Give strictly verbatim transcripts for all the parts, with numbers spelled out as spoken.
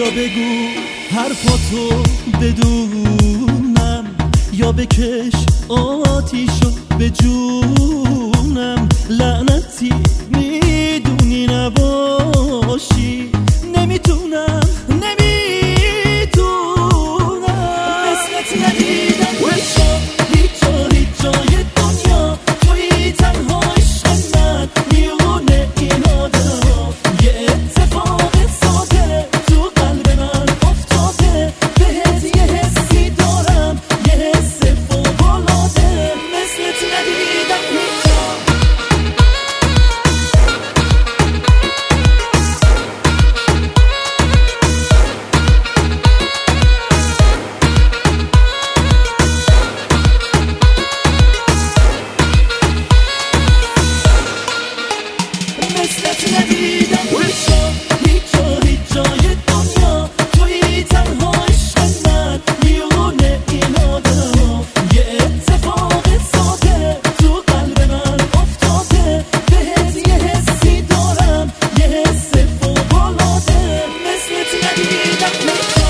یا بگو حرفاتو بدونم، یا بکش آتیشو به جونم. لعنتی میدونی نباشی، نمیتونم نمیتونم مثلت ندیدم بشا هیچ جا هیچ جای دنیا. توی تنها عشق من میونه این آدم، یه اتفاق ساده تو قلب من افتاده. بهت یه حسی دارم، یه حس فوق‌العاده، مثلت ندیدم هیچ جا. مثلت ندیدم بشا هیچ جا هیچ جای دنیا. توی تنها عشق من میونه این آدم، یه اتفاق ساده تو قلب من افتاده. بهت یه حسی دارم، یه حس فوق‌العاده، مثلت ندیدم هیچ جا.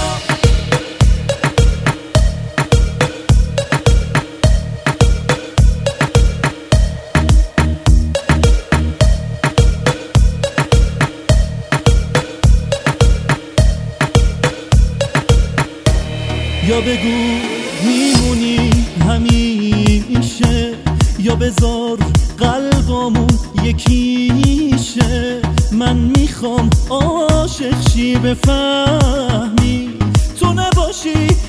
یا بگو میمونی همیشه، یا بذار قلبامون یکیشه. من میخوام عاشق شی بفهمی، تو نباشی